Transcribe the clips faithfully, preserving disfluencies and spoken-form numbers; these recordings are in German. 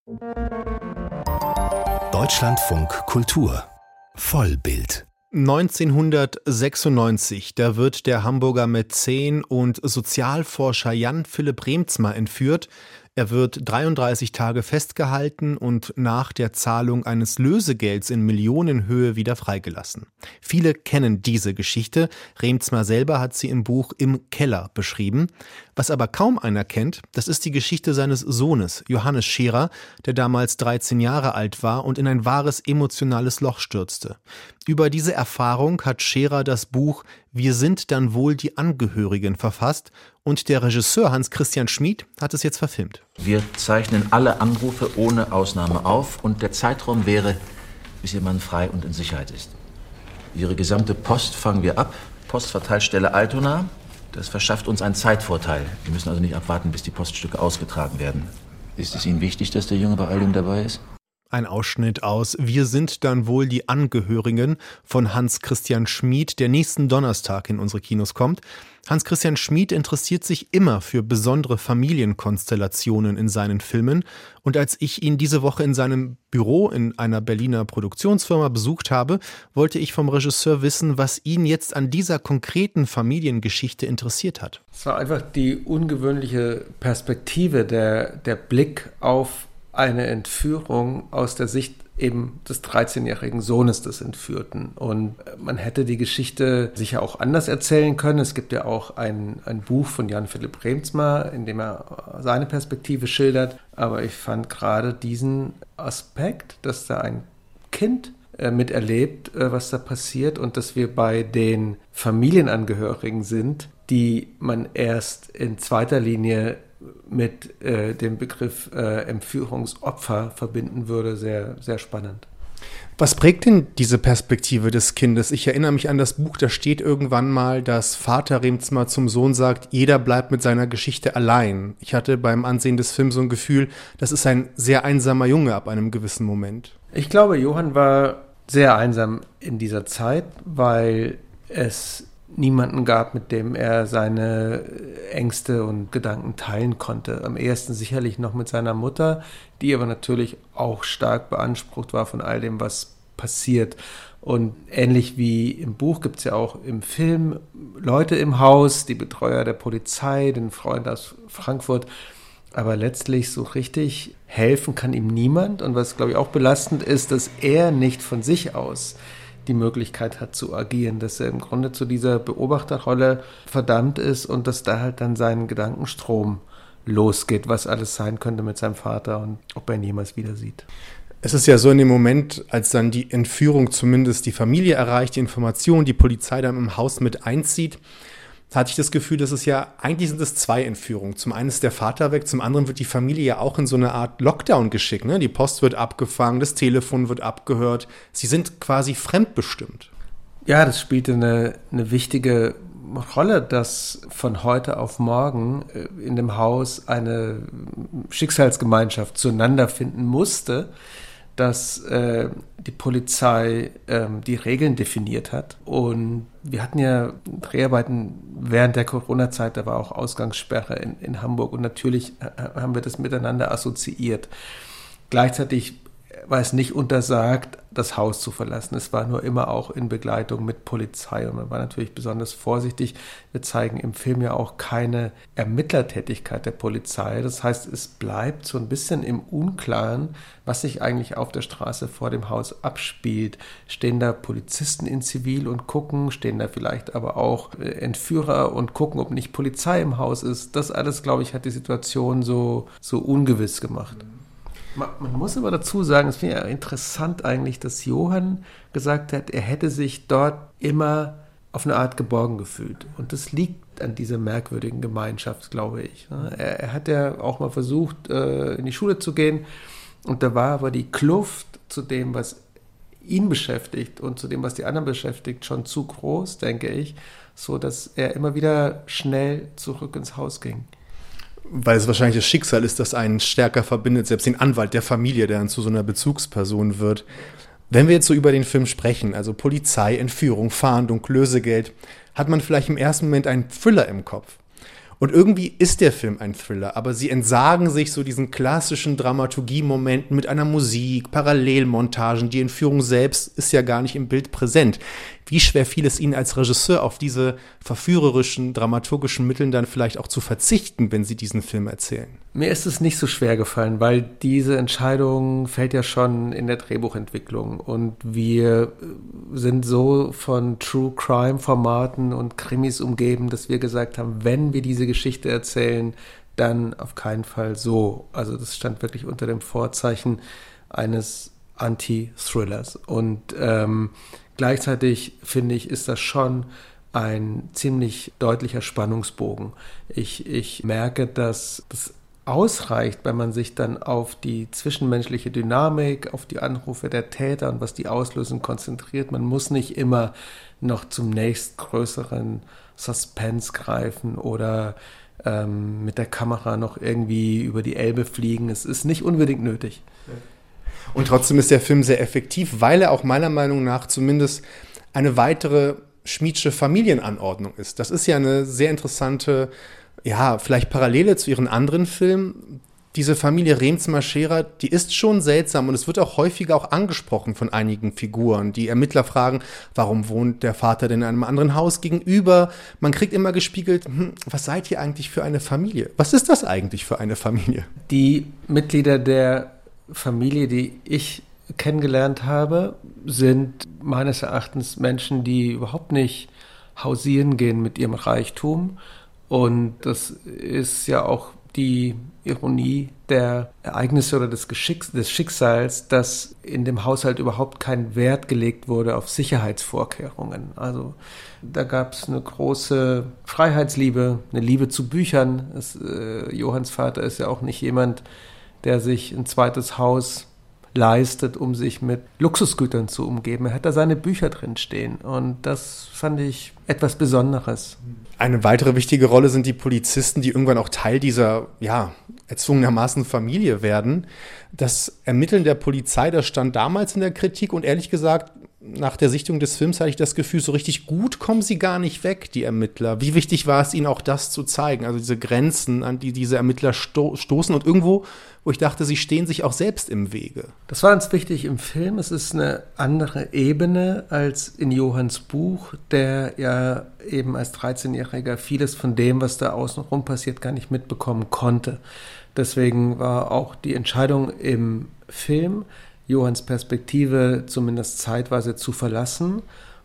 Deutschlandfunk Kultur Vollbild. neunzehnhundertsechsundneunzig, da wird der Hamburger Mäzen und Sozialforscher Jan Philipp Reemtsma entführt. Er wird dreiunddreißig Tage festgehalten und nach der Zahlung eines Lösegelds in Millionenhöhe wieder freigelassen. Viele kennen diese Geschichte. Reemtsma selber hat sie im Buch Im Keller beschrieben. Was aber kaum einer kennt, das ist die Geschichte seines Sohnes, Johannes Scherer, der damals dreizehn Jahre alt war und in ein wahres emotionales Loch stürzte. Über diese Erfahrung hat Scherer das Buch Wir sind dann wohl die Angehörigen verfasst und der Regisseur Hans-Christian Schmid hat es jetzt verfilmt. Wir zeichnen alle Anrufe ohne Ausnahme auf und der Zeitraum wäre, bis Ihr Mann frei und in Sicherheit ist. Ihre gesamte Post fangen wir ab, Postverteilstelle Altona. Das verschafft uns einen Zeitvorteil. Wir müssen also nicht abwarten, bis die Poststücke ausgetragen werden. Ist es Ihnen wichtig, dass der Junge bei all dem dabei ist? Ein Ausschnitt aus Wir sind dann wohl die Angehörigen von Hans-Christian Schmid, der nächsten Donnerstag in unsere Kinos kommt. Hans-Christian Schmid interessiert sich immer für besondere Familienkonstellationen in seinen Filmen. Und als ich ihn diese Woche in seinem Büro in einer Berliner Produktionsfirma besucht habe, wollte ich vom Regisseur wissen, was ihn jetzt an dieser konkreten Familiengeschichte interessiert hat. Es war einfach die ungewöhnliche Perspektive, der, der Blick auf eine Entführung aus der Sicht eben des dreizehnjährigen Sohnes des Entführten. Und man hätte die Geschichte sicher auch anders erzählen können. Es gibt ja auch ein, ein Buch von Jan Philipp Reemtsma, in dem er seine Perspektive schildert. Aber ich fand gerade diesen Aspekt, dass da ein Kind äh, miterlebt, äh, was da passiert und dass wir bei den Familienangehörigen sind, die man erst in zweiter Linie mit äh, dem Begriff äh, Entführungsopfer verbinden würde, sehr, sehr spannend. Was prägt denn diese Perspektive des Kindes? Ich erinnere mich an das Buch, da steht irgendwann mal, dass Vater Reemtsma zum Sohn sagt, jeder bleibt mit seiner Geschichte allein. Ich hatte beim Ansehen des Films so ein Gefühl, das ist ein sehr einsamer Junge ab einem gewissen Moment. Ich glaube, Johann war sehr einsam in dieser Zeit, weil es niemanden gab, mit dem er seine Ängste und Gedanken teilen konnte. Am ehesten sicherlich noch mit seiner Mutter, die aber natürlich auch stark beansprucht war von all dem, was passiert. Und ähnlich wie im Buch gibt es ja auch im Film Leute im Haus, die Betreuer der Polizei, den Freund aus Frankfurt. Aber letztlich so richtig helfen kann ihm niemand. Und was, glaube ich, auch belastend ist, dass er nicht von sich aus die Möglichkeit hat zu agieren, dass er im Grunde zu dieser Beobachterrolle verdammt ist und dass da halt dann sein Gedankenstrom losgeht, was alles sein könnte mit seinem Vater und ob er ihn jemals wieder sieht. Es ist ja so in dem Moment, als dann die Entführung zumindest die Familie erreicht, die Information, die Polizei dann im Haus mit einzieht, hatte ich das Gefühl, dass es ja, eigentlich sind es zwei Entführungen. Zum einen ist der Vater weg, zum anderen wird die Familie ja auch in so eine Art Lockdown geschickt. Ne? Die Post wird abgefangen, das Telefon wird abgehört. Sie sind quasi fremdbestimmt. Ja, das spielte eine, eine wichtige Rolle, dass von heute auf morgen in dem Haus eine Schicksalsgemeinschaft zueinander finden musste, dass äh, die Polizei ähm, die Regeln definiert hat. Und wir hatten ja Dreharbeiten während der Corona-Zeit, da war auch Ausgangssperre in, in Hamburg und natürlich haben wir das miteinander assoziiert. Gleichzeitig war es nicht untersagt, das Haus zu verlassen. Es war nur immer auch in Begleitung mit Polizei und man war natürlich besonders vorsichtig. Wir zeigen im Film ja auch keine Ermittlertätigkeit der Polizei. Das heißt, es bleibt so ein bisschen im Unklaren, was sich eigentlich auf der Straße vor dem Haus abspielt. Stehen da Polizisten in Zivil und gucken, stehen da vielleicht aber auch Entführer und gucken, ob nicht Polizei im Haus ist. Das alles, glaube ich, hat die Situation so, so ungewiss gemacht. Man muss aber dazu sagen, es finde ich ja interessant eigentlich, dass Johann gesagt hat, er hätte sich dort immer auf eine Art geborgen gefühlt. Und das liegt an dieser merkwürdigen Gemeinschaft, glaube ich. Er, er hat ja auch mal versucht, in die Schule zu gehen. Und da war aber die Kluft zu dem, was ihn beschäftigt und zu dem, was die anderen beschäftigt, schon zu groß, denke ich, so dass er immer wieder schnell zurück ins Haus ging. Weil es wahrscheinlich das Schicksal ist, das einen stärker verbindet, selbst den Anwalt der Familie, der dann zu so einer Bezugsperson wird. Wenn wir jetzt so über den Film sprechen, also Polizei, Entführung, Fahndung, Lösegeld, hat man vielleicht im ersten Moment einen Thriller im Kopf. Und irgendwie ist der Film ein Thriller, aber sie entsagen sich so diesen klassischen Dramaturgie-Momenten mit einer Musik, Parallelmontagen, die Entführung selbst ist ja gar nicht im Bild präsent. Wie schwer fiel es Ihnen als Regisseur, auf diese verführerischen, dramaturgischen Mittel dann vielleicht auch zu verzichten, wenn Sie diesen Film erzählen? Mir ist es nicht so schwer gefallen, weil diese Entscheidung fällt ja schon in der Drehbuchentwicklung und wir sind so von True-Crime-Formaten und Krimis umgeben, dass wir gesagt haben, wenn wir diese Geschichte erzählen, dann auf keinen Fall so. Also das stand wirklich unter dem Vorzeichen eines Anti-Thrillers und ähm, gleichzeitig finde ich, ist das schon ein ziemlich deutlicher Spannungsbogen. Ich, ich merke, dass das ausreicht, wenn man sich dann auf die zwischenmenschliche Dynamik, auf die Anrufe der Täter und was die auslösen, konzentriert. Man muss nicht immer noch zum nächstgrößeren Suspense greifen oder ähm, mit der Kamera noch irgendwie über die Elbe fliegen. Es ist nicht unbedingt nötig. Und trotzdem ist der Film sehr effektiv, weil er auch meiner Meinung nach zumindest eine weitere Schmiedsche Familienanordnung ist. Das ist ja eine sehr interessante, ja, vielleicht Parallele zu ihren anderen Filmen. Diese Familie Reemtsma-Scherer, die ist schon seltsam und es wird auch häufiger auch angesprochen von einigen Figuren. Die Ermittler fragen, warum wohnt der Vater denn in einem anderen Haus gegenüber? Man kriegt immer gespiegelt, hm, was seid ihr eigentlich für eine Familie? Was ist das eigentlich für eine Familie? Die Mitglieder der Familie, die ich kennengelernt habe, sind meines Erachtens Menschen, die überhaupt nicht hausieren gehen mit ihrem Reichtum. Und das ist ja auch die Ironie der Ereignisse oder des, Geschicks, des Schicksals, dass in dem Haushalt überhaupt kein Wert gelegt wurde auf Sicherheitsvorkehrungen. Also da gab es eine große Freiheitsliebe, eine Liebe zu Büchern. Es, äh, Johanns Vater ist ja auch nicht jemand, der sich ein zweites Haus leistet, um sich mit Luxusgütern zu umgeben. Er hat da seine Bücher drin stehen und das fand ich etwas Besonderes. Eine weitere wichtige Rolle sind die Polizisten, die irgendwann auch Teil dieser, ja, erzwungenermaßen Familie werden. Das Ermitteln der Polizei, das stand damals in der Kritik und ehrlich gesagt, nach der Sichtung des Films hatte ich das Gefühl, so richtig gut kommen sie gar nicht weg, die Ermittler. Wie wichtig war es ihnen auch das zu zeigen, also diese Grenzen, an die diese Ermittler sto- stoßen und irgendwo, wo ich dachte, sie stehen sich auch selbst im Wege. Das war uns wichtig im Film. Es ist eine andere Ebene als in Johanns Buch, der ja eben als dreizehnjähriger vieles von dem, was da außenrum passiert, gar nicht mitbekommen konnte. Deswegen war auch die Entscheidung im Film, Johanns Perspektive zumindest zeitweise zu verlassen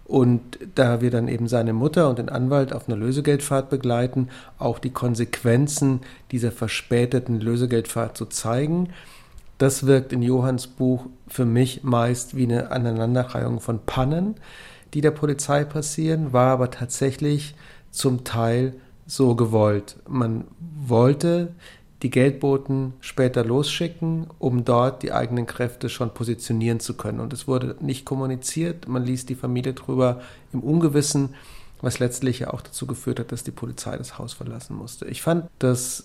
und da wir dann eben seine Mutter und den Anwalt auf einer Lösegeldfahrt begleiten, auch die Konsequenzen dieser verspäteten Lösegeldfahrt zu zeigen. Das wirkt in Johanns Buch für mich meist wie eine Aneinanderreihung von Pannen, die der Polizei passieren, war aber tatsächlich zum Teil so gewollt. Man wollte die Geldboten später losschicken, um dort die eigenen Kräfte schon positionieren zu können. Und es wurde nicht kommuniziert, man ließ die Familie drüber im Ungewissen, was letztlich ja auch dazu geführt hat, dass die Polizei das Haus verlassen musste. Ich fand, dass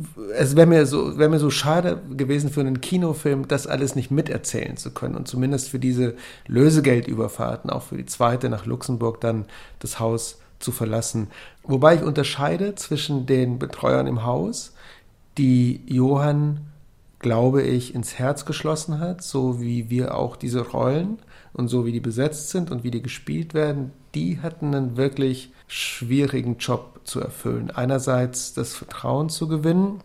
es wäre mir so, wäre mir so schade gewesen für einen Kinofilm, das alles nicht miterzählen zu können und zumindest für diese Lösegeldüberfahrten, auch für die zweite nach Luxemburg dann das Haus zu verlassen. Wobei ich unterscheide zwischen den Betreuern im Haus, die Johann, glaube ich, ins Herz geschlossen hat, so wie wir auch diese Rollen und so wie die besetzt sind und wie die gespielt werden, die hatten einen wirklich schwierigen Job zu erfüllen. Einerseits das Vertrauen zu gewinnen,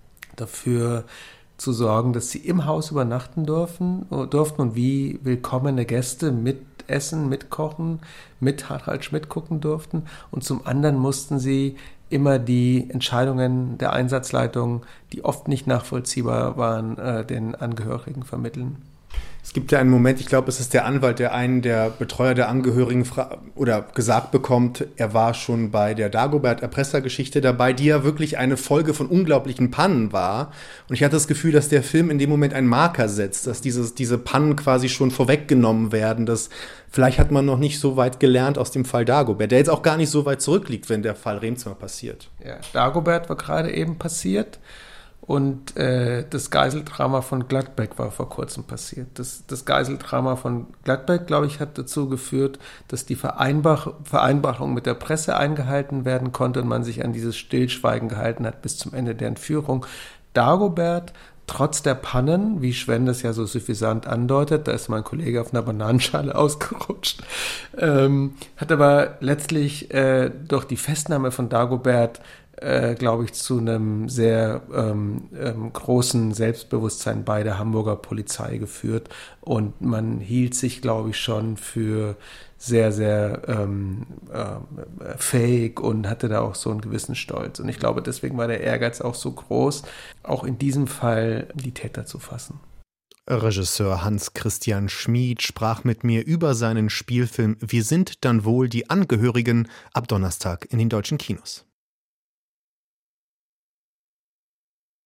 dafür zu sorgen, dass sie im Haus übernachten dürfen, durften und wie willkommene Gäste mitessen, mitkochen, mit Harald Schmidt gucken durften. Und zum anderen mussten sie immer die Entscheidungen der Einsatzleitung, die oft nicht nachvollziehbar waren, äh, den Angehörigen vermitteln. Es gibt ja einen Moment, ich glaube, es ist der Anwalt, der einen der Betreuer der Angehörigen fra- oder gesagt bekommt, er war schon bei der Dagobert-Erpresser-Geschichte dabei, die ja wirklich eine Folge von unglaublichen Pannen war. Und ich hatte das Gefühl, dass der Film in dem Moment einen Marker setzt, dass dieses, diese Pannen quasi schon vorweggenommen werden. Dass vielleicht hat man noch nicht so weit gelernt aus dem Fall Dagobert, der jetzt auch gar nicht so weit zurückliegt, wenn der Fall Reemtsma passiert. Ja, Dagobert war gerade eben passiert. Und äh, das Geiseldrama von Gladbeck war vor kurzem passiert. Das, das Geiseldrama von Gladbeck, glaube ich, hat dazu geführt, dass die Vereinbar- Vereinbarung mit der Presse eingehalten werden konnte und man sich an dieses Stillschweigen gehalten hat bis zum Ende der Entführung. Dagobert, trotz der Pannen, wie Schwenn das ja so suffisant andeutet, da ist mein Kollege auf einer Bananenschale ausgerutscht, ähm, hat aber letztlich äh, durch die Festnahme von Dagobert, äh, glaube ich, zu einem sehr ähm, ähm, großen Selbstbewusstsein bei der Hamburger Polizei geführt. Und man hielt sich, glaube ich, schon für sehr, sehr ähm, äh, fähig und hatte da auch so einen gewissen Stolz. Und ich glaube, deswegen war der Ehrgeiz auch so groß, auch in diesem Fall die Täter zu fassen. Regisseur Hans-Christian Schmid sprach mit mir über seinen Spielfilm Wir sind dann wohl die Angehörigen ab Donnerstag in den deutschen Kinos.